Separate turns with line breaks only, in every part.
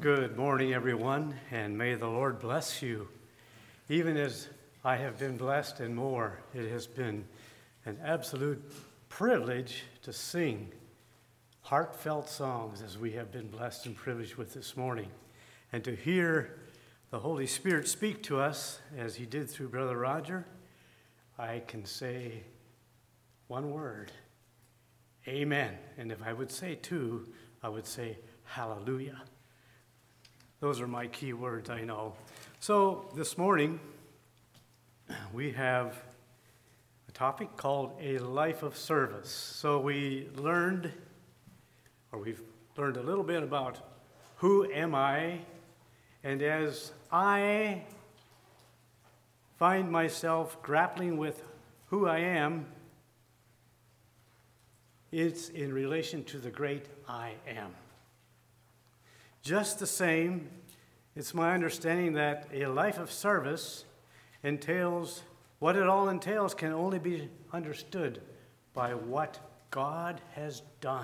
Good morning, everyone, and may the Lord bless you. Even as I have been blessed and more, it has been an absolute privilege to sing heartfelt songs as we have been blessed and privileged with this morning, and to hear the Holy Spirit speak to us as he did through Brother Roger. I can say one word, amen. And if I would say two, I would say hallelujah. Those are my key words, I know. So this morning, we have a topic called a life of service. So we've learned a little bit about who am I, and as I find myself grappling with who I am, it's in relation to the great I am. Just the same, it's my understanding that a life of service entails, what it all entails can only be understood by what God has done.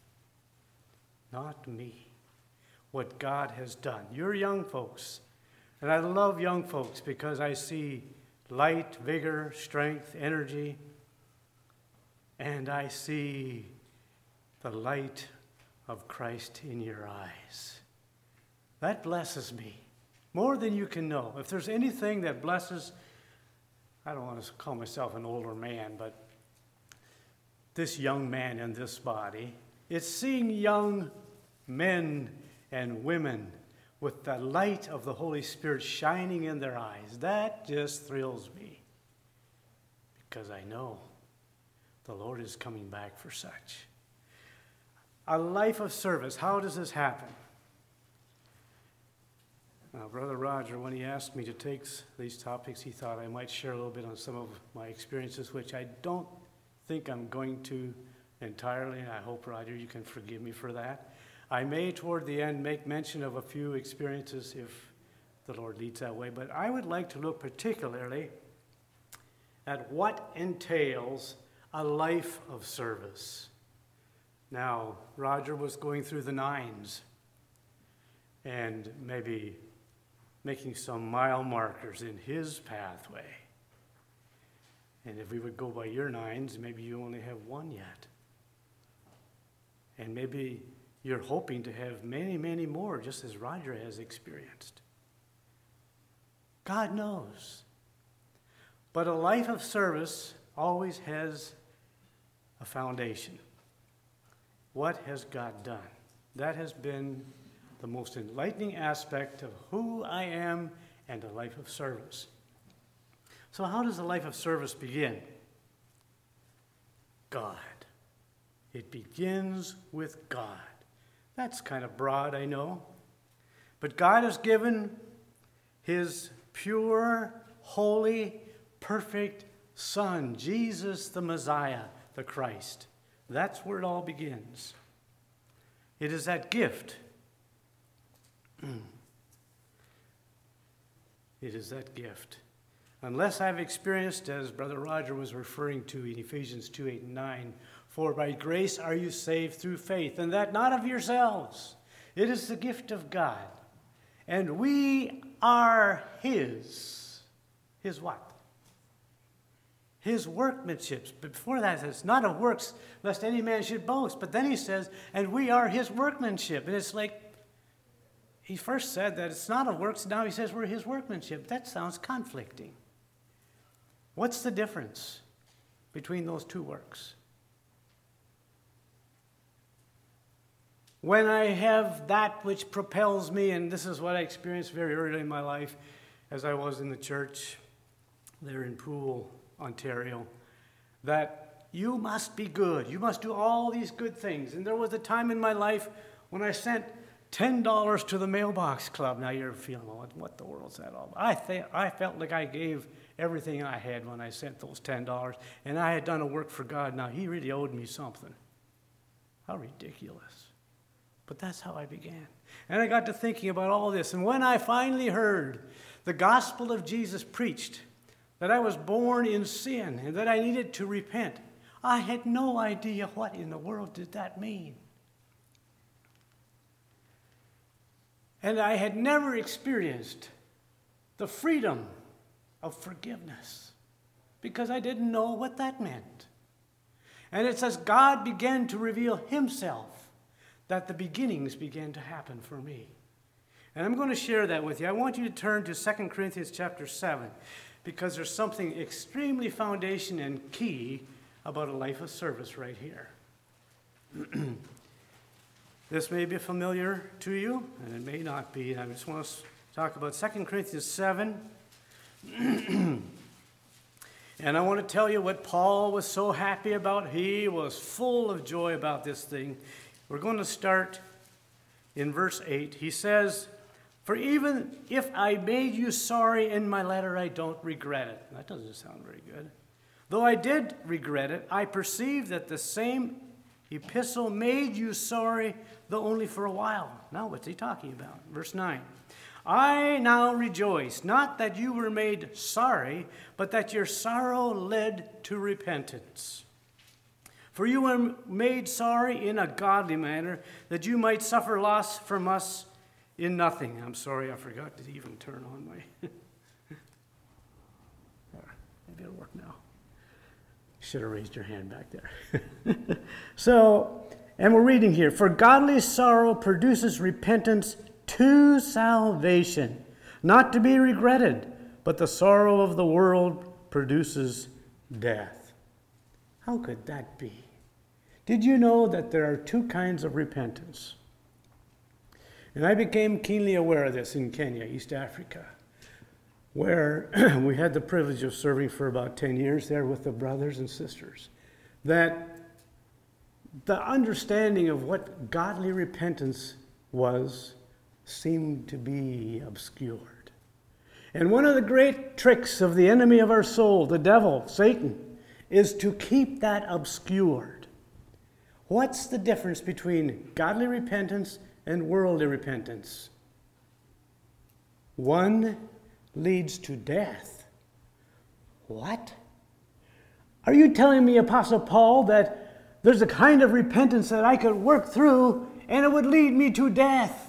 Not me. What God has done. You're young folks, and I love young folks because I see light, vigor, strength, energy, and I see the light of Christ in your eyes. That blesses me more than you can know. If there's anything that blesses, I don't want to call myself an older man, but this young man in this body, it's seeing young men and women with the light of the Holy Spirit shining in their eyes. That just thrills me because I know the Lord is coming back for such. A life of service, how does this happen? Now, Brother Roger, when he asked me to take these topics, he thought I might share a little bit on some of my experiences, which I don't think I'm going to entirely, and I hope, Roger, you can forgive me for that. I may, toward the end, make mention of a few experiences if the Lord leads that way, but I would like to look particularly at what entails a life of service. Now, Roger was going through the nines and maybe making some mile markers in his pathway. And if we would go by your nines, maybe you only have one yet. And maybe you're hoping to have many, many more, just as Roger has experienced. God knows. But a life of service always has a foundation. What has God done? That has been the most enlightening aspect of who I am and a life of service. So how does a life of service begin? God. It begins with God. That's kind of broad, I know. But God has given his pure, holy, perfect Son, Jesus the Messiah, the Christ. That's where it all begins. It is that gift. It is that gift. Unless I've experienced, as Brother Roger was referring to in Ephesians 2:8 and 9, for by grace are you saved through faith, and that not of yourselves. It is the gift of God. And we are his. His what? His workmanship. But before that, it's not of works, lest any man should boast. But then he says, and we are his workmanship. And it's like, he first said that it's not of works, now he says we're his workmanship. That sounds conflicting. What's the difference between those two works? When I have that which propels me, and this is what I experienced very early in my life as I was in the church there in Poole, Ontario, that you must be good. You must do all these good things. And there was a time in my life when I sent $10 to the mailbox club. Now you're feeling, well, what the world's that all about? I felt like I gave everything I had when I sent those $10, and I had done a work for God. Now he really owed me something. How ridiculous. But that's how I began. And I got to thinking about all this. And when I finally heard the gospel of Jesus preached, that I was born in sin and that I needed to repent, I had no idea what in the world did that mean. And I had never experienced the freedom of forgiveness because I didn't know what that meant. And it says God began to reveal himself, that the beginnings began to happen for me. And I'm going to share that with you. I want you to turn to 2 Corinthians chapter 7 because there's something extremely foundation and key about a life of service right here. This may be familiar to you, and it may not be. I just want to talk about 2 Corinthians 7. And I want to tell you what Paul was so happy about. He was full of joy about this thing. We're going to start in verse 8. He says, "For even if I made you sorry in my letter, I don't regret it." That doesn't sound very good. "Though I did regret it, I perceive that the same epistle made you sorry, though only for a while." Now what's he talking about? Verse 9. "I now rejoice, not that you were made sorry, but that your sorrow led to repentance. For you were made sorry in a godly manner, that you might suffer loss from us in nothing." I'm sorry, I forgot to even turn on my... Maybe it'll work now. Should have raised your hand back there. And we're reading here, "For godly sorrow produces repentance to salvation, not to be regretted, but the sorrow of the world produces death." How could that be? Did you know that there are two kinds of repentance? And I became keenly aware of this in Kenya, East Africa, where we had the privilege of serving for about 10 years there with the brothers and sisters, that the understanding of what godly repentance was seemed to be obscured. And one of the great tricks of the enemy of our soul, the devil, Satan, is to keep that obscured. What's the difference between godly repentance and worldly repentance? One leads to death. What? Are you telling me, Apostle Paul, that there's a kind of repentance that I could work through and it would lead me to death?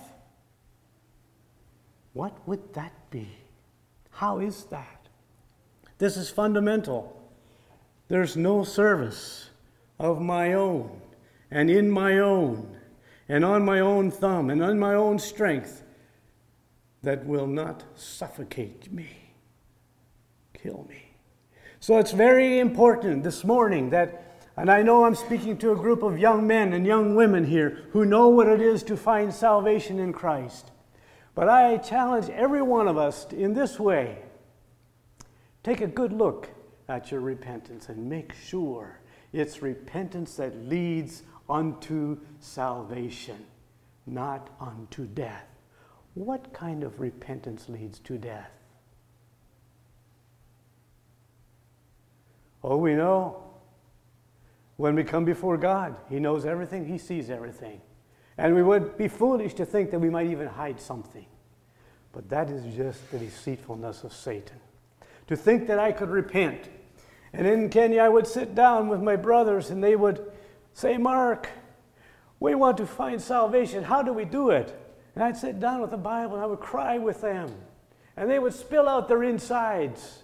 What would that be? How is that? This is fundamental. There's no service of my own and in my own and on my own thumb and on my own strength that will not suffocate me, kill me. So it's very important this morning that, and I know I'm speaking to a group of young men and young women here who know what it is to find salvation in Christ. But I challenge every one of us in this way. Take a good look at your repentance and make sure it's repentance that leads unto salvation, not unto death. What kind of repentance leads to death? Oh, we know. When we come before God, He knows everything, He sees everything. And we would be foolish to think that we might even hide something. But that is just the deceitfulness of Satan. To think that I could repent. And in Kenya, I would sit down with my brothers and they would say, "Mark, we want to find salvation. How do we do it?" And I'd sit down with the Bible and I would cry with them. And they would spill out their insides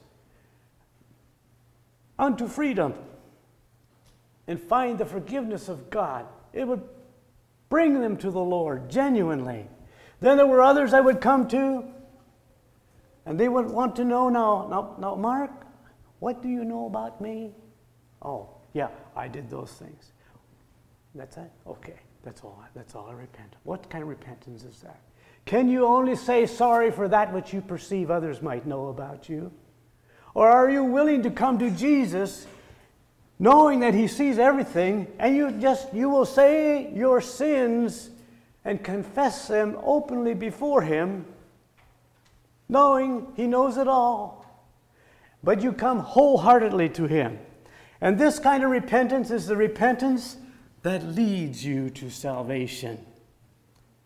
unto freedom and find the forgiveness of God. It would bring them to the Lord genuinely. Then there were others I would come to, and they would want to know, now, Mark, what do you know about me? Oh, yeah, I did those things. That's it? Okay, that's all I repent. What kind of repentance is that? Can you only say sorry for that which you perceive others might know about you? Or are you willing to come to Jesus knowing that He sees everything, and you will say your sins and confess them openly before Him, knowing He knows it all. But you come wholeheartedly to Him. And this kind of repentance is the repentance that leads you to salvation.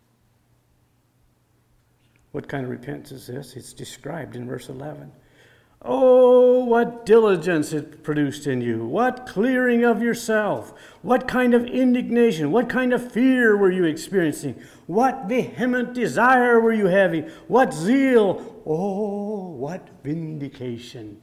What kind of repentance is this? It's described in verse 11. Oh, what diligence it produced in you. What clearing of yourself. What kind of indignation. What kind of fear were you experiencing? What vehement desire were you having? What zeal. Oh, what vindication.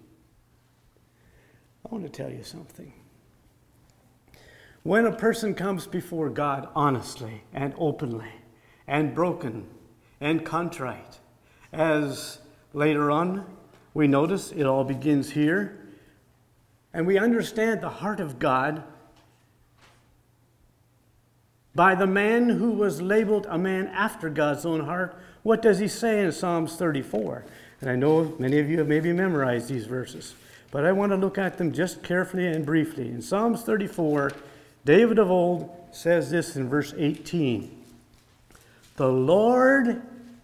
I want to tell you something. When a person comes before God honestly and openly and broken and contrite, as later on we notice it all begins here, and we understand the heart of God by the man who was labeled a man after God's own heart. What does he say in Psalms 34? And I know many of you have maybe memorized these verses, but I want to look at them just carefully and briefly. In Psalms 34, David of old says this in verse 18. The Lord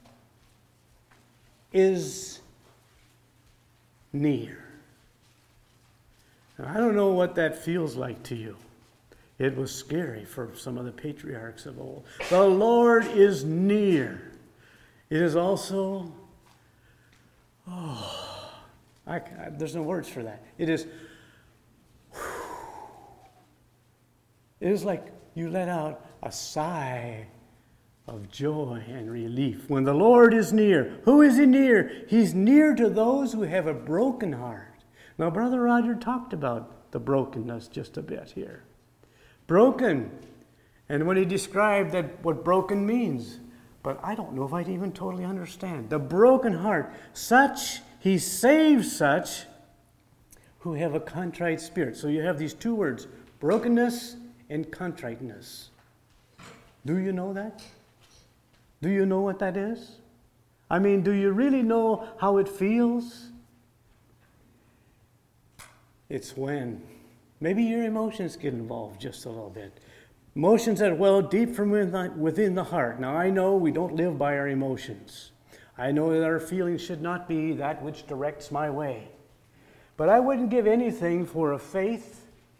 is near. Now, I don't know what that feels like to you. It was scary for some of the patriarchs of old. The Lord is near. It is also, there's no words for that. It is like you let out a sigh of joy and relief. When the Lord is near, who is he near? He's near to those who have a broken heart. Now, Brother Roger talked about the brokenness just a bit here. Broken. And when he described that what broken means, but I don't know if I'd even totally understand. The broken heart, he saves such who have a contrite spirit. So you have these two words, brokenness and contriteness. Do you know that? Do you know what that is? I mean, do you really know how it feels? It's when maybe your emotions get involved just a little bit. Emotions that well deep from within the heart. Now, I know we don't live by our emotions. I know that our feelings should not be that which directs my way. But I wouldn't give anything for a faith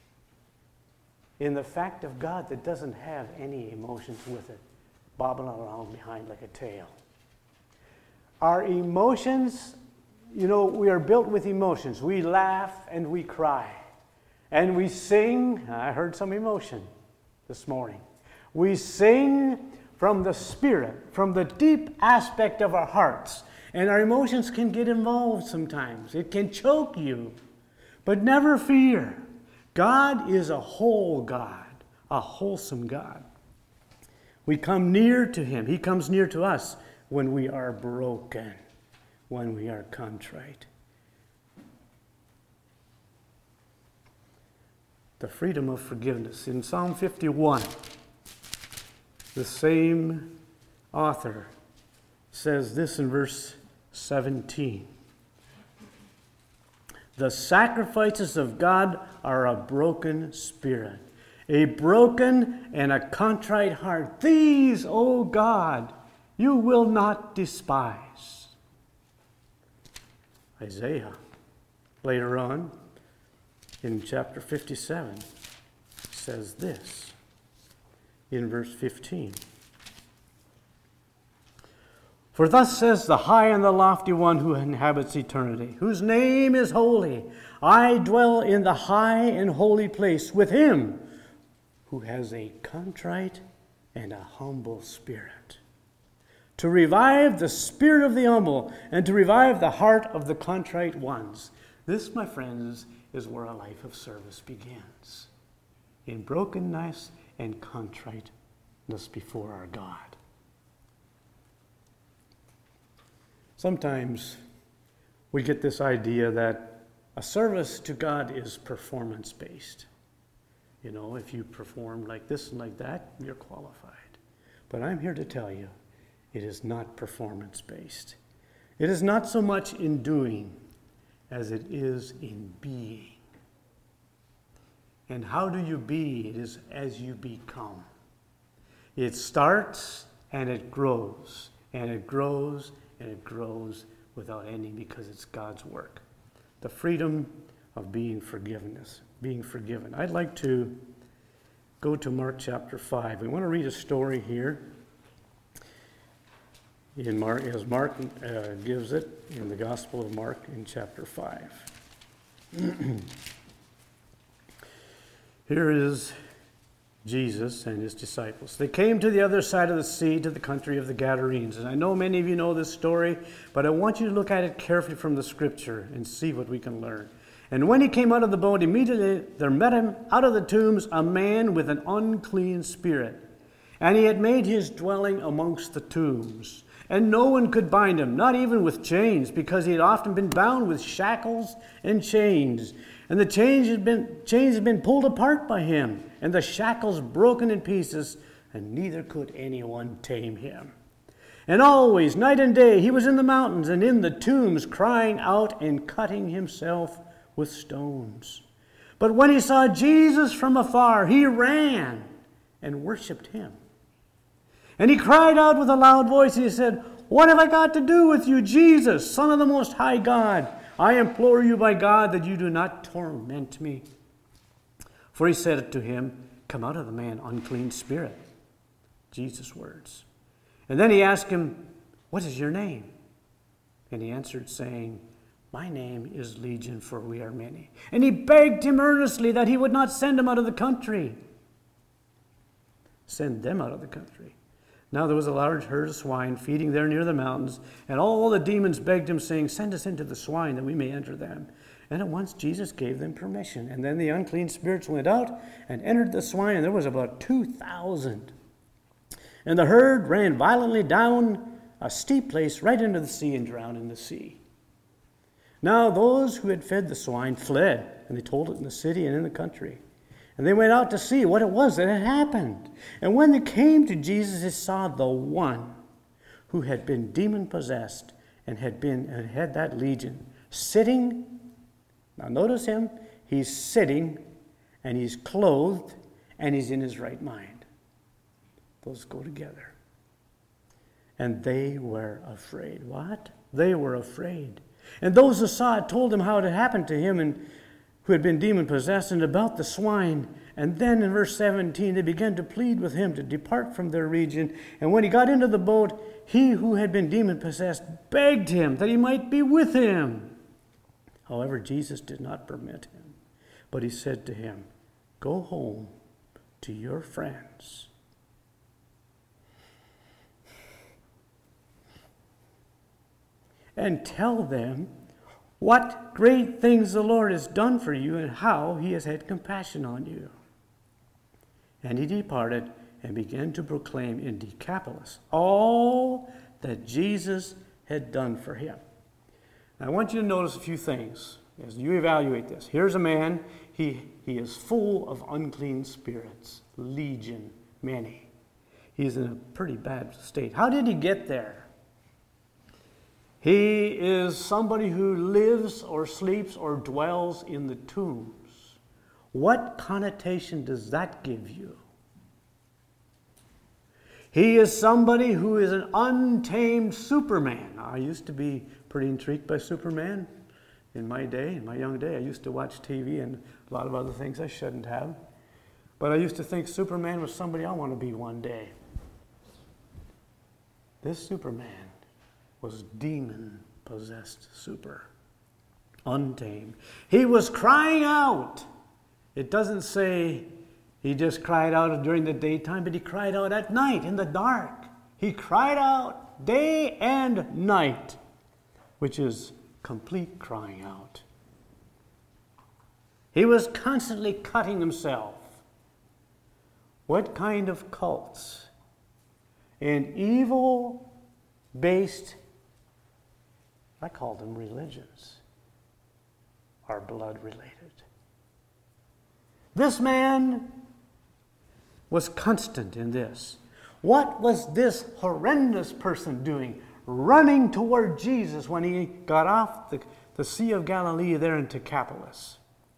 in the fact of God that doesn't have any emotions with it, bobbing around behind like a tail. Our emotions, we are built with emotions. We laugh and we cry. And we sing. I heard some emotion this morning. We sing from the Spirit, from the deep aspect of our hearts. And our emotions can get involved sometimes. It can choke you. But never fear. God is a whole God, a wholesome God. We come near to him. He comes near to us when we are broken, when we are contrite. The freedom of forgiveness. In Psalm 51, the same author says this in verse 17. The sacrifices of God are a broken spirit, a broken and a contrite heart. These, O God, you will not despise. Isaiah, later on, in chapter 57, says this in verse 15. For thus says the high and the lofty one who inhabits eternity, whose name is holy. I dwell in the high and holy place with him who has a contrite and a humble spirit, to revive the spirit of the humble and to revive the heart of the contrite ones. This, my friends, is where a life of service begins, in brokenness and contriteness before our God. Sometimes we get this idea that a service to God is performance-based. If you perform like this and like that, you're qualified. But I'm here to tell you, it is not performance-based. It is not so much in doing as it is in being. And how do you be? It is as you become. It starts and it grows, and it grows, and it grows without ending because it's God's work. The freedom of being forgiven. I'd like to go to Mark chapter 5. We want to read a story here. in Mark, as Mark gives it in the Gospel of Mark in chapter 5. Here is Jesus and his disciples. They came to the other side of the sea, to the country of the Gadarenes. And I know many of you know this story, but I want you to look at it carefully from the Scripture and see what we can learn. And when he came out of the boat, immediately there met him out of the tombs a man with an unclean spirit. And he had made his dwelling amongst the tombs. And no one could bind him, not even with chains, because he had often been bound with shackles and chains. And the chains had been pulled apart by him, and the shackles broken in pieces, and neither could anyone tame him. And always, night and day, he was in the mountains and in the tombs, crying out and cutting himself with stones. But when he saw Jesus from afar, he ran and worshipped him. And he cried out with a loud voice, and he said, "What have I got to do with you, Jesus, Son of the Most High God? I implore you by God that you do not torment me." For he said to him, "Come out of the man, unclean spirit." Jesus' words. And then he asked him, "What is your name?" And he answered, saying, "My name is Legion, for we are many." And he begged him earnestly that he would not send him out of the country. Send them out of the country. Now there was a large herd of swine feeding there near the mountains, and all the demons begged him, saying, "Send us into the swine, that we may enter them." And at once Jesus gave them permission. And then the unclean spirits went out and entered the swine, and there was about 2,000. And the herd ran violently down a steep place right into the sea and drowned in the sea. Now those who had fed the swine fled, and they told it in the city and in the country. And they went out to see what it was that had happened. And when they came to Jesus, they saw the one who had been demon-possessed and had that legion sitting. Now notice him. He's sitting, and he's clothed, and he's in his right mind. Those go together. And they were afraid. What? They were afraid. And those who saw it told him how it had happened to him and who had been demon-possessed, and about the swine. And then in verse 17, they began to plead with him to depart from their region. And when he got into the boat, he who had been demon-possessed begged him that he might be with him. However, Jesus did not permit him, but he said to him, "Go home to your friends and tell them what great things the Lord has done for you and how he has had compassion on you." And he departed and began to proclaim in Decapolis all that Jesus had done for him. Now, I want you to notice a few things as you evaluate this. Here's a man, he is full of unclean spirits, legion, many. He's in a pretty bad state. How did he get there? He is somebody who lives or sleeps or dwells in the tombs. What connotation does that give you? He is somebody who is an untamed Superman. I used to be pretty intrigued by Superman in my day, in my young day. I used to watch TV and a lot of other things I shouldn't have. But I used to think Superman was somebody I want to be one day. This Superman was demon-possessed super, untamed. He was crying out. It doesn't say he just cried out during the daytime, but he cried out at night in the dark. He cried out day and night, which is complete crying out. He was constantly cutting himself. What kind of cults and evil-based, I call them religions, are blood-related? This man was constant in this. What was this horrendous person doing, running toward Jesus when he got off the Sea of Galilee there in Decapolis?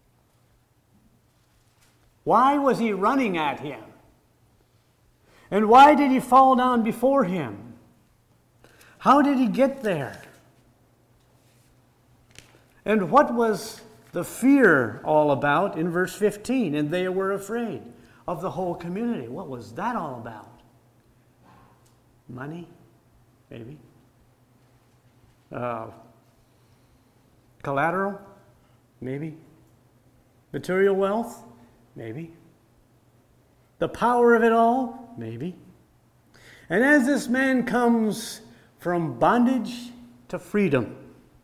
Why was he running at him? And why did he fall down before him? How did he get there? And what was the fear all about in verse 15? And they were afraid of the whole community. What was that all about? Money? Maybe. Collateral? Maybe. Material wealth? Maybe. The power of it all? Maybe. And as this man comes from bondage to freedom,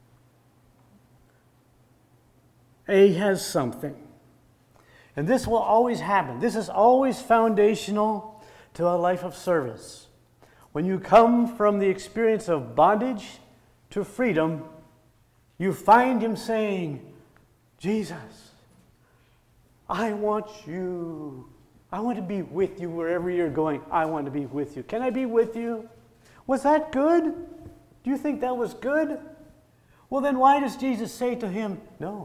he has something. And this will always happen. This is always foundational to a life of service. When you come from the experience of bondage to freedom, you find him saying, Jesus, I want you. I want to be with you wherever you're going. I want to be with you. Can I be with you? Was that good? Do you think that was good? Well, then why does Jesus say to him, no?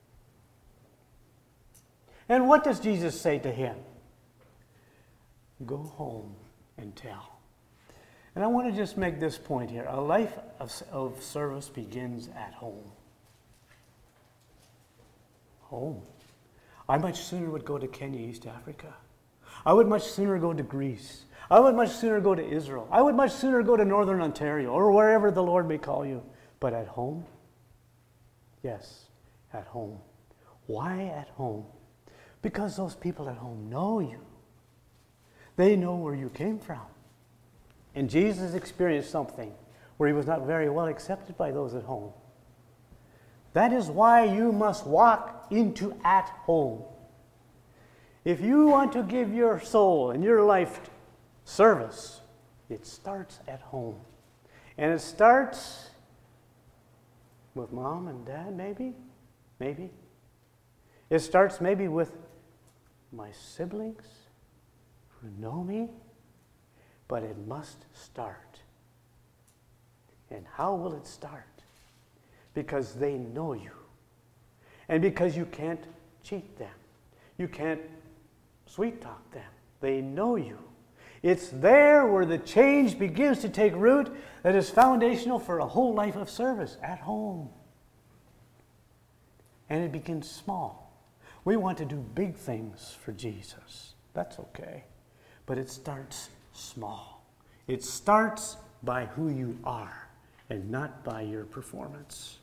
And what does Jesus say to him? Go home and tell. And I want to just make this point here. A life of service begins at home. Home. I much sooner would go to Kenya, East Africa. I would much sooner go to Greece. I would much sooner go to Israel. I would much sooner go to Northern Ontario or wherever the Lord may call you. But at home? Yes, at home. Why at home? Because those people at home know you. They know where you came from. And Jesus experienced something where he was not very well accepted by those at home. That is why you must walk into at home. If you want to give your soul and your life service, it starts at home. And it starts with mom and dad, maybe. Maybe. It starts maybe with my siblings who know me. But it must start. And how will it start? Because they know you. And because you can't cheat them. You can't sweet talk them. They know you. It's there where the change begins to take root that is foundational for a whole life of service at home. And it begins small. We want to do big things for Jesus. That's okay. But it starts small. It starts by who you are and not by your performance.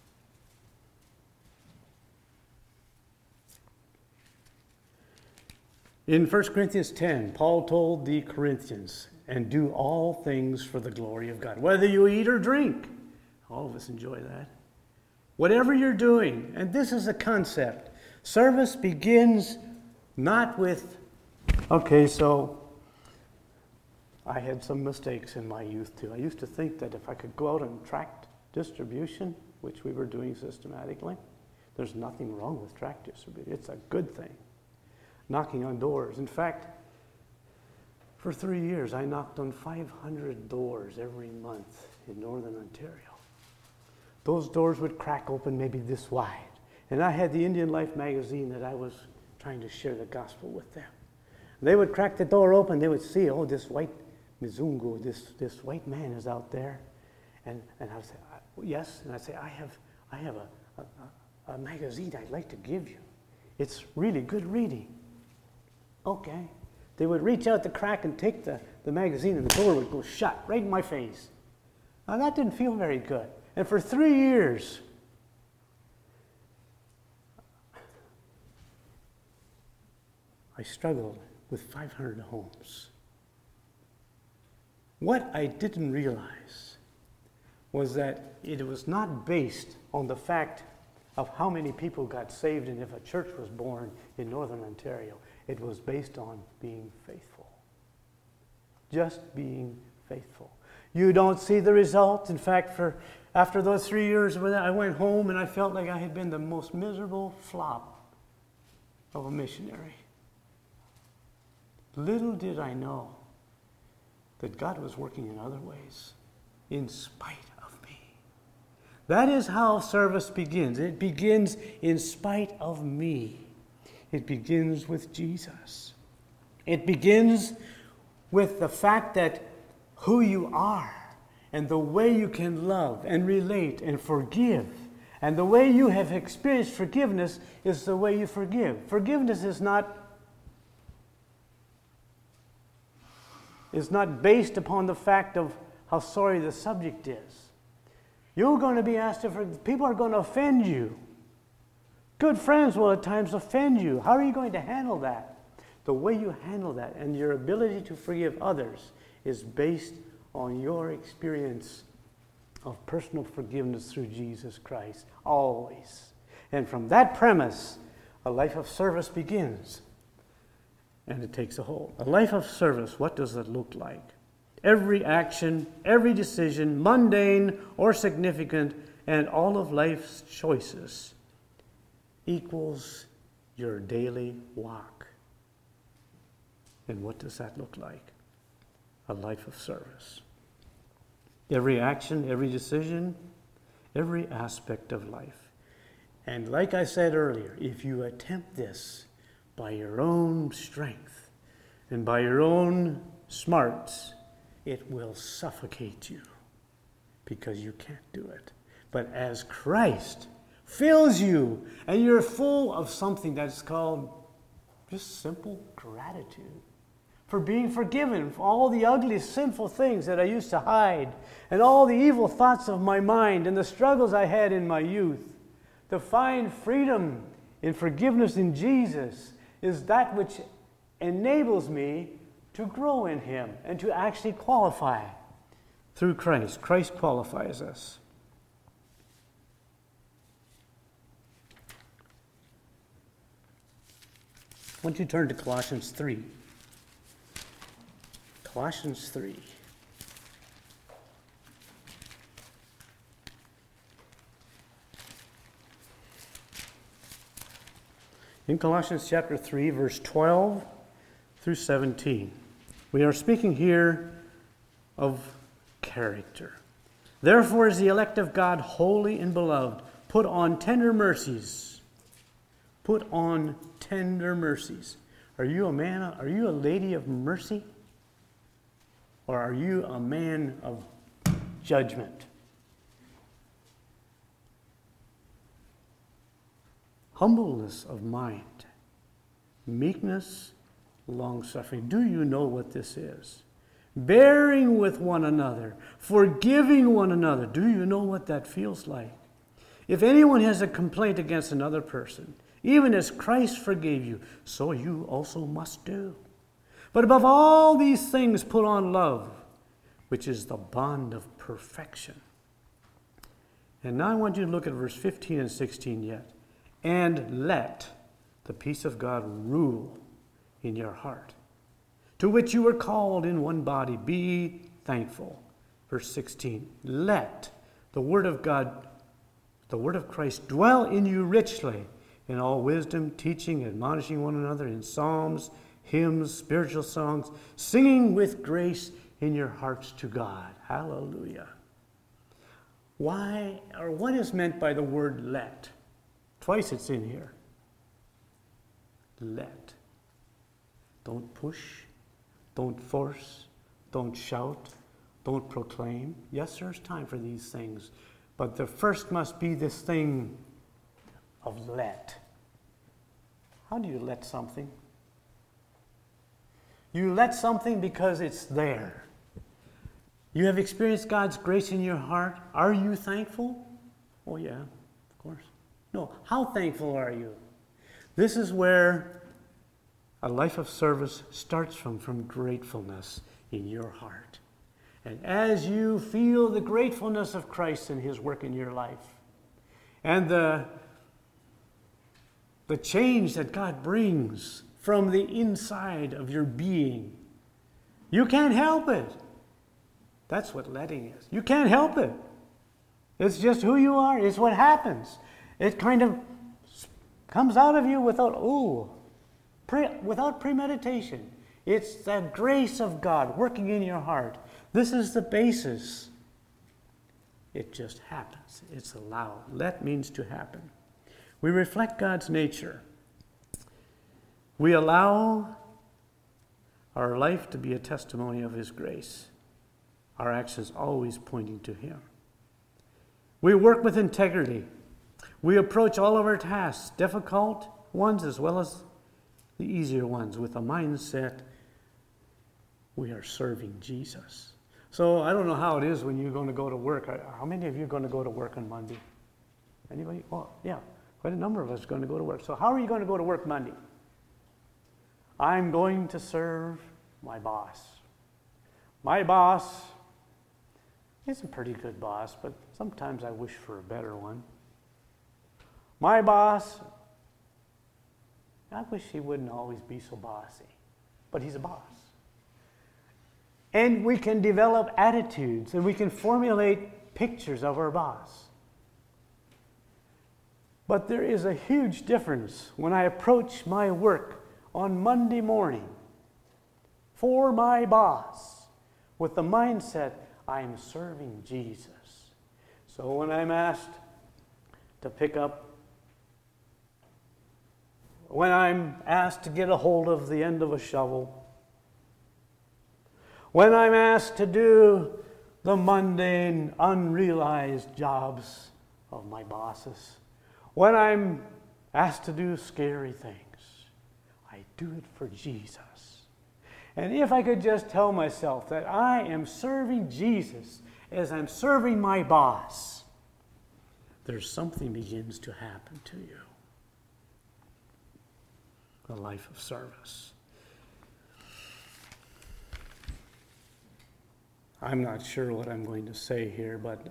In 1 Corinthians 10, Paul told the Corinthians, and do all things for the glory of God. Whether you eat or drink. All of us enjoy that. Whatever you're doing, and this is a concept. Service begins not with, okay, so I had some mistakes in my youth too. I used to think that if I could go out and tract distribution, which we were doing systematically, there's nothing wrong with tract distribution. It's a good thing. Knocking on doors. In fact, for 3 years, I knocked on 500 doors every month in Northern Ontario. Those doors would crack open maybe this wide. And I had the Indian Life magazine that I was trying to share the gospel with them. They would crack the door open. They would see, oh, this white Mzungu, this white man is out there. And I would say, yes. And I'd say, I have a magazine I'd like to give you. It's really good reading. Okay. They would reach out the crack and take the magazine, and the door would go shut right in my face. Now that didn't feel very good. And for 3 years, I struggled with 500 homes. What I didn't realize was that it was not based on the fact of how many people got saved and if a church was born in Northern Ontario. It was based on being faithful. Just being faithful. You don't see the result. In fact, after those 3 years, I went home and I felt like I had been the most miserable flop of a missionary. Little did I know that God was working in other ways, in spite of me. That is how service begins. It begins in spite of me. It begins with Jesus. It begins with the fact that who you are and the way you can love and relate and forgive. And the way you have experienced forgiveness is the way you forgive. Forgiveness is not based upon the fact of how sorry the subject is. You're going to be asked to forgive. People are going to offend you. Good friends will at times offend you. How are you going to handle that? The way you handle that and your ability to forgive others is based on your experience of personal forgiveness through Jesus Christ, always. And from that premise, a life of service begins, and it takes a hold. A life of service, what does it look like? Every action, every decision, mundane or significant, and all of life's choices equals your daily walk. And what does that look like? A life of service. Every action, every decision, every aspect of life. And like I said earlier, if you attempt this by your own strength and by your own smarts, it will suffocate you because you can't do it. But as Christ fills you and you're full of something that's called just simple gratitude for being forgiven for all the ugly, sinful things that I used to hide and all the evil thoughts of my mind and the struggles I had in my youth. To find freedom in forgiveness in Jesus is that which enables me to grow in Him and to actually qualify through Christ. Christ qualifies us. Why don't you turn to Colossians 3? Colossians 3. In Colossians chapter 3, verse 12 through 17, we are speaking here of character. Therefore, as the elect of God, holy and beloved, put on tender mercies. Put on tender mercies. Are you a lady of mercy? Or are you a man of judgment? Humbleness of mind, meekness, long-suffering. Do you know what this is? Bearing with one another, forgiving one another. Do you know what that feels like? If anyone has a complaint against another person, even as Christ forgave you, so you also must do. But above all these things, put on love, which is the bond of perfection. And now I want you to look at verse 15 and 16 yet. And let the peace of God rule in your heart, to which you were called in one body. Be thankful. Verse 16. Let the word of God, the word of Christ, dwell in you richly in all wisdom, teaching, admonishing one another in psalms, hymns, spiritual songs, singing with grace in your hearts to God. Hallelujah. Why, or what is meant by the word let? Twice it's in here. Let. Don't push. Don't force. Don't shout. Don't proclaim. Yes, there's time for these things. But the first must be this thing of let. How do you let something? You let something because it's there. You have experienced God's grace in your heart. Are you thankful? Oh, yeah, of course. No, how thankful are you? This is where a life of service starts from gratefulness in your heart. And as you feel the gratefulness of Christ and His work in your life, and the change that God brings from the inside of your being, you can't help it. That's what letting is. You can't help it. It's just who you are. It's what happens. It kind of comes out of you without premeditation. It's the grace of God working in your heart. This is the basis. It just happens. It's allowed. Let means to happen. We reflect God's nature. We allow our life to be a testimony of His grace. Our actions always pointing to Him. We work with integrity. We approach all of our tasks, difficult ones as well as the easier ones, with a mindset we are serving Jesus. So I don't know how it is when you're going to go to work. How many of you are going to go to work on Monday? Anybody? Well, yeah, quite a number of us are going to go to work. So how are you going to go to work Monday? I'm going to serve my boss. My boss is a pretty good boss, but sometimes I wish for a better one. My boss, I wish he wouldn't always be so bossy, but he's a boss. And we can develop attitudes and we can formulate pictures of our boss. But there is a huge difference when I approach my work on Monday morning for my boss with the mindset I'm serving Jesus. So when I'm asked to pick up, when I'm asked to get a hold of the end of a shovel, when I'm asked to do the mundane, unrealized jobs of my bosses, when I'm asked to do scary things, I do it for Jesus. And if I could just tell myself that I am serving Jesus as I'm serving my boss, there's something begins to happen to you. A life of service. I'm not sure what I'm going to say here, but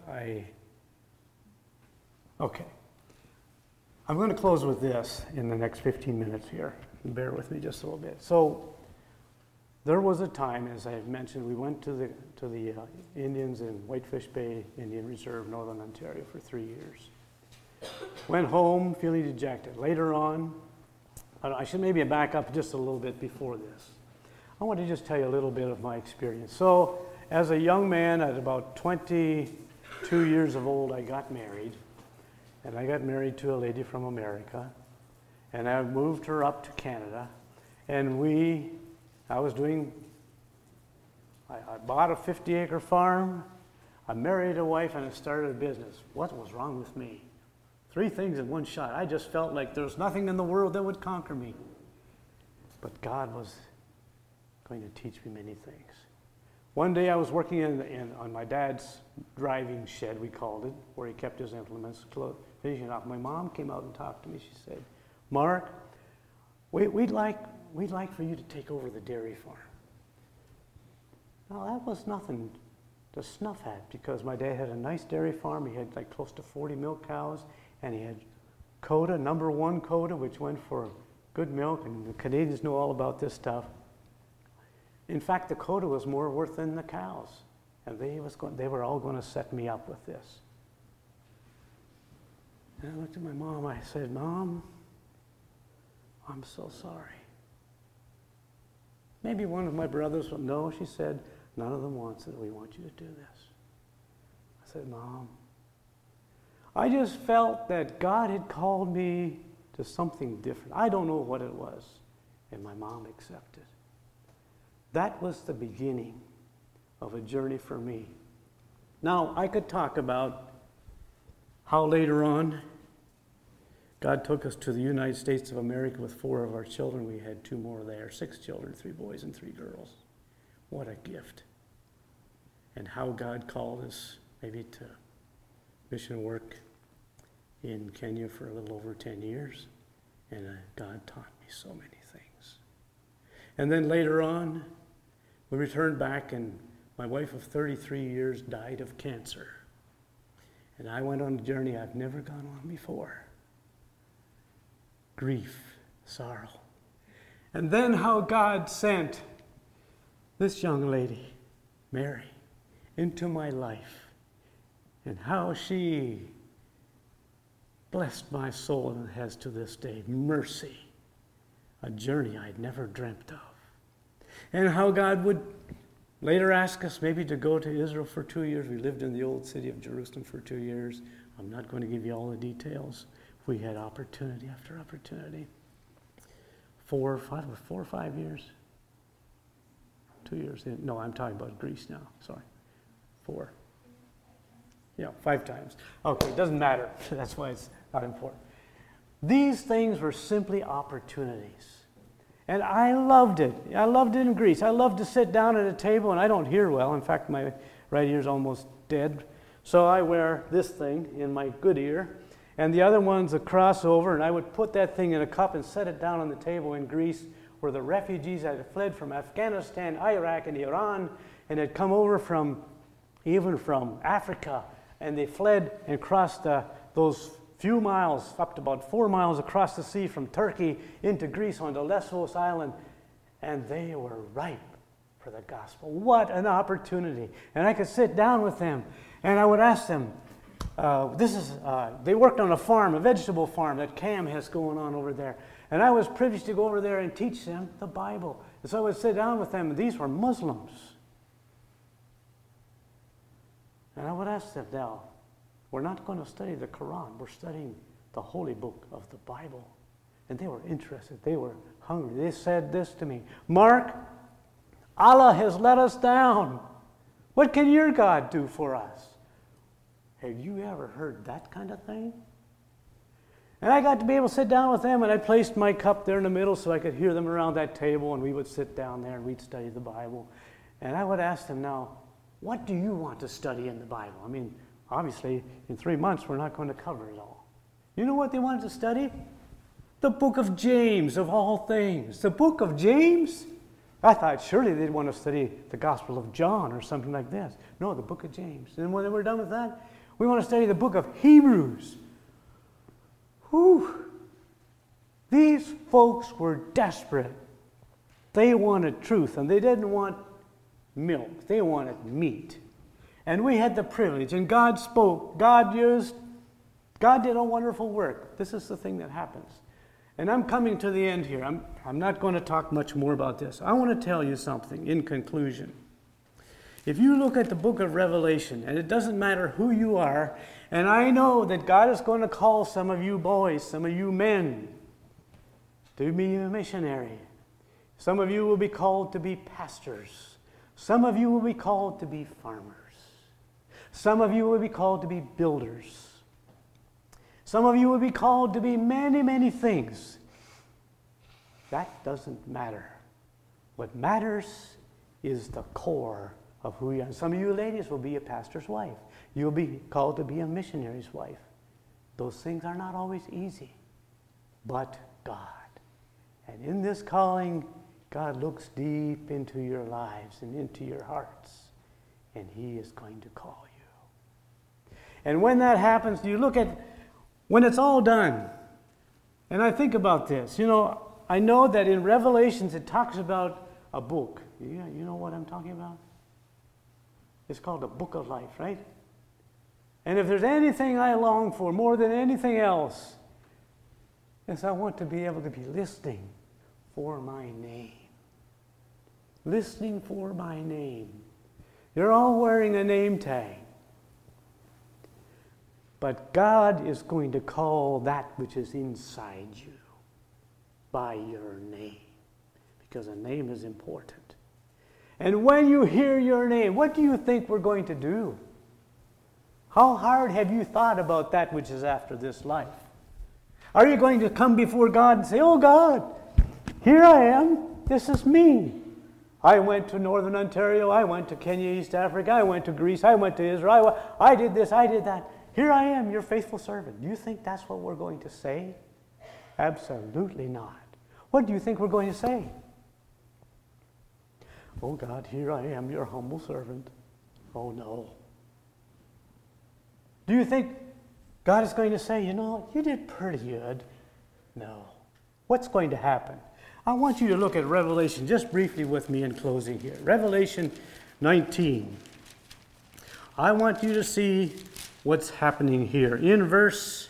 okay. I'm going to close with this in the next 15 minutes here. Bear with me just a little bit. So, there was a time, as I've mentioned, we went to the Indians in Whitefish Bay Indian Reserve, Northern Ontario, for 3 years. Went home feeling dejected. Later on, I should maybe back up just a little bit before this. I want to just tell you a little bit of my experience. So, as a young man, at about 22 years of old, I got married. And I got married to a lady from America. And I moved her up to Canada. And I bought a 50-acre farm, I married a wife, and I started a business. What was wrong with me? 3 things in one shot. I just felt like there was nothing in the world that would conquer me. But God was going to teach me many things. One day I was working on my dad's driving shed, we called it, where he kept his implements, finishing off. My mom came out and talked to me. She said, "Mark, we'd like for you to take over the dairy farm." Now, that was nothing to snuff at, because my dad had a nice dairy farm. He had like close to 40 milk cows, and he had Coda, number 1 Coda, which went for good milk, and the Canadians know all about this stuff. In fact, the Coda was more worth than the cows, and they were all going to set me up with this. And I looked at my mom, I said, "Mom, I'm so sorry." Maybe one of my brothers will know. She said, "None of them wants it. We want you to do this." I said, "Mom, I just felt that God had called me to something different. I don't know what it was." And my mom accepted. That was the beginning of a journey for me. Now, I could talk about how later on God took us to the United States of America with 4 of our children. We had 2 more there, 6 children, 3 boys and 3 girls. What a gift. And how God called us maybe to mission work in Kenya for a little over 10 years. And God taught me so many things. And then later on, we returned back, and my wife of 33 years died of cancer. And I went on a journey I've never gone on before. Grief, sorrow. And then how God sent this young lady, Mary, into my life. And how she blessed my soul and has to this day. Mercy, a journey I'd never dreamt of. And how God would later ask us maybe to go to Israel for 2 years. We lived in the old city of Jerusalem for 2 years. I'm not going to give you all the details. We had opportunity after opportunity. 4 or 5 years. 2 years. No, I'm talking about Greece now. Sorry. 4. 5 times. Okay, it doesn't matter. That's why it's not important. These things were simply opportunities. And I loved it. I loved it in Greece. I loved to sit down at a table, and I don't hear well. In fact, my right ear's almost dead. So I wear this thing in my good ear, and the other one's a crossover, and I would put that thing in a cup and set it down on the table in Greece, where the refugees had fled from Afghanistan, Iraq, and Iran, and had come over even from Africa, and they fled and crossed those few miles, up to about 4 miles across the sea from Turkey into Greece onto Lesbos Island, and they were ripe for the gospel. What an opportunity. And I could sit down with them, and I would ask them, they worked on a farm, a vegetable farm that Cam has going on over there. And I was privileged to go over there and teach them the Bible. And so I would sit down with them, and these were Muslims. And I would ask them, now, we're not going to study the Quran. We're studying the holy book of the Bible. And they were interested. They were hungry. They said this to me, Mark, Allah has let us down. What can your God do for us? Have you ever heard that kind of thing? And I got to be able to sit down with them, and I placed my cup there in the middle so I could hear them around that table, and we would sit down there and we'd study the Bible. And I would ask them, now, what do you want to study in the Bible? I mean, obviously, in 3 months, we're not going to cover it all. You know what they wanted to study? The book of James, of all things. The book of James? I thought surely they'd want to study the Gospel of John or something like this. No, the book of James. And when they were done with that, we want to study the book of Hebrews. Whew. These folks were desperate. They wanted truth, and they didn't want milk. They wanted meat. And we had the privilege, and God spoke. God did a wonderful work. This is the thing that happens. And I'm coming to the end here. I'm not going to talk much more about this. I want to tell you something in conclusion. If you look at the book of Revelation, and it doesn't matter who you are, and I know that God is going to call some of you boys, some of you men, to be a missionary. Some of you will be called to be pastors. Some of you will be called to be farmers. Some of you will be called to be builders. Some of you will be called to be many, many things. That doesn't matter. What matters is the core of who you are. Some of you ladies will be a pastor's wife. You'll be called to be a missionary's wife. Those things are not always easy, but God. And in this calling, God looks deep into your lives and into your hearts, and He is going to call you. And when that happens, you look at when it's all done. And I think about this. You know, I know that in Revelations it talks about a book. You know what I'm talking about? It's called the Book of Life, right? And if there's anything I long for more than anything else, is I want to be able to be listening for my name. Listening for my name. You're all wearing a name tag. But God is going to call that which is inside you by your name, because a name is important. And when you hear your name, what do you think we're going to do? How hard have you thought about that which is after this life? Are you going to come before God and say, oh God, here I am, this is me. I went to Northern Ontario, I went to Kenya, East Africa, I went to Greece, I went to Israel, I did this, I did that. Here I am, your faithful servant. Do you think that's what we're going to say? Absolutely not. What do you think we're going to say? Oh God, here I am, your humble servant. Oh no. Do you think God is going to say, you know, you did pretty good? No. What's going to happen? I want you to look at Revelation just briefly with me in closing here. Revelation 19. I want you to see what's happening here. In verse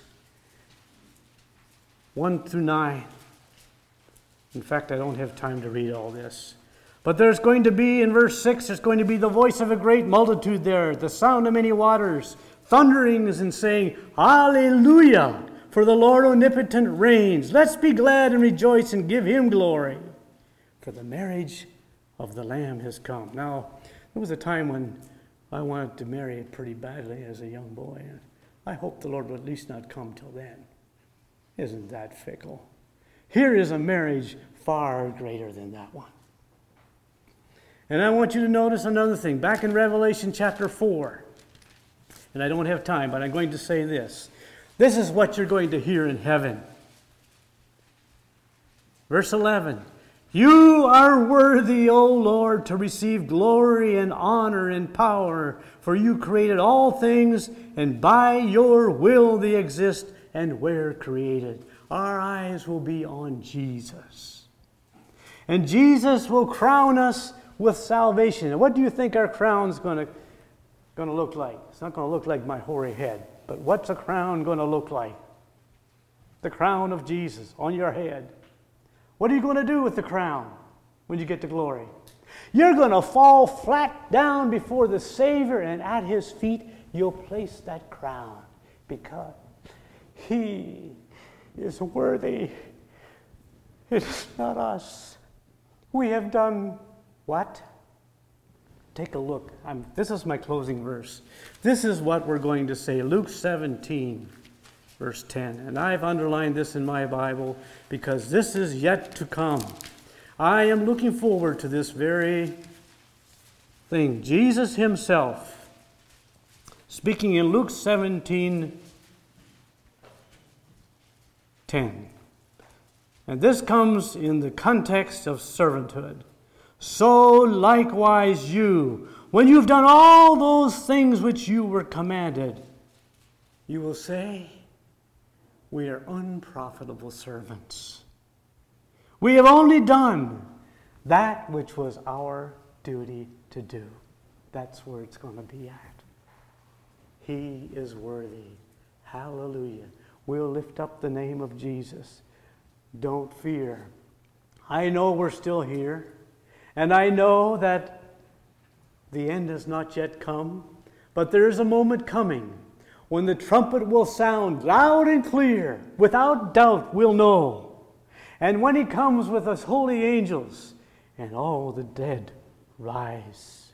1 through 9. In fact, I don't have time to read all this. But there's going to be, in verse 6, there's going to be the voice of a great multitude there, the sound of many waters, thunderings and saying, Hallelujah, for the Lord omnipotent reigns. Let's be glad and rejoice and give Him glory, for the marriage of the Lamb has come. Now, there was a time when I wanted to marry pretty badly as a young boy. And I hope the Lord will at least not come till then. Isn't that fickle? Here is a marriage far greater than that one. And I want you to notice another thing. Back in Revelation chapter 4, and I don't have time, but I'm going to say this. This is what you're going to hear in heaven. Verse 11. You are worthy, O Lord, to receive glory and honor and power, for you created all things, and by your will they exist and were created. Our eyes will be on Jesus. And Jesus will crown us with salvation. And what do you think our crown's going to look like? It's not going to look like my hoary head. But what's a crown going to look like? The crown of Jesus on your head. What are you going to do with the crown when you get to glory? You're going to fall flat down before the Savior, and at His feet you'll place that crown because He is worthy. It's not us. We have done what? Take a look. This is my closing verse. This is what we're going to say. Luke 17, verse 10. And I've underlined this in my Bible because this is yet to come. I am looking forward to this very thing. Jesus Himself, speaking in Luke 17, 10. And this comes in the context of servanthood. So likewise you, when you've done all those things which you were commanded, you will say, we are unprofitable servants. We have only done that which was our duty to do. That's where it's going to be at. He is worthy. Hallelujah. We'll lift up the name of Jesus. Don't fear. I know we're still here. And I know that the end has not yet come, but there is a moment coming when the trumpet will sound loud and clear. Without doubt, we'll know. And when He comes with His holy angels, and all the dead rise.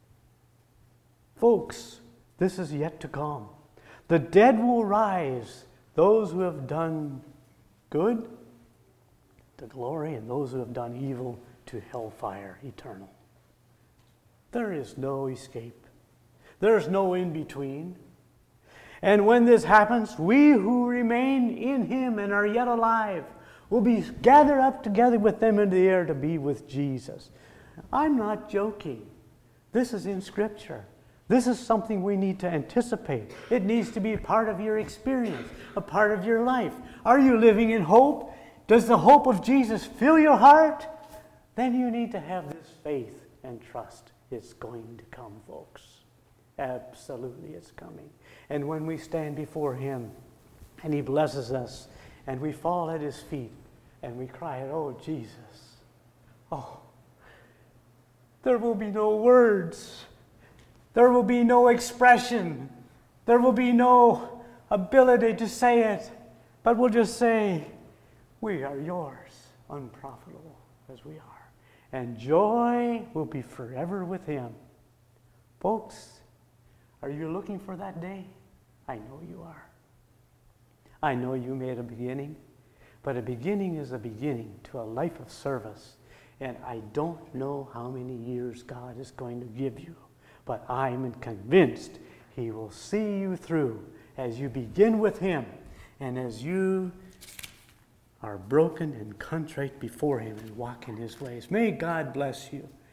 Folks, this is yet to come. The dead will rise, those who have done good to glory, and those who have done evil to hellfire eternal. There is no escape. There's no in-between. And when this happens, we who remain in Him and are yet alive will be gathered up together with them in the air to be with Jesus. I'm not joking. This is in Scripture. This is something we need to anticipate. It needs to be a part of your experience, a part of your life. Are you living in hope? Does the hope of Jesus fill your heart? Then you need to have this faith and trust. It's going to come, folks. Absolutely, it's coming. And when we stand before Him and He blesses us and we fall at His feet and we cry, oh, Jesus. Oh, there will be no words. There will be no expression. There will be no ability to say it. But we'll just say, we are yours, unprofitable as we are. And joy will be forever with Him. Folks, are you looking for that day? I know you are. I know you made a beginning, but a beginning is a beginning to a life of service. And I don't know how many years God is going to give you, but I'm convinced He will see you through as you begin with Him and as you are broken and contrite before Him and walk in His ways. May God bless you.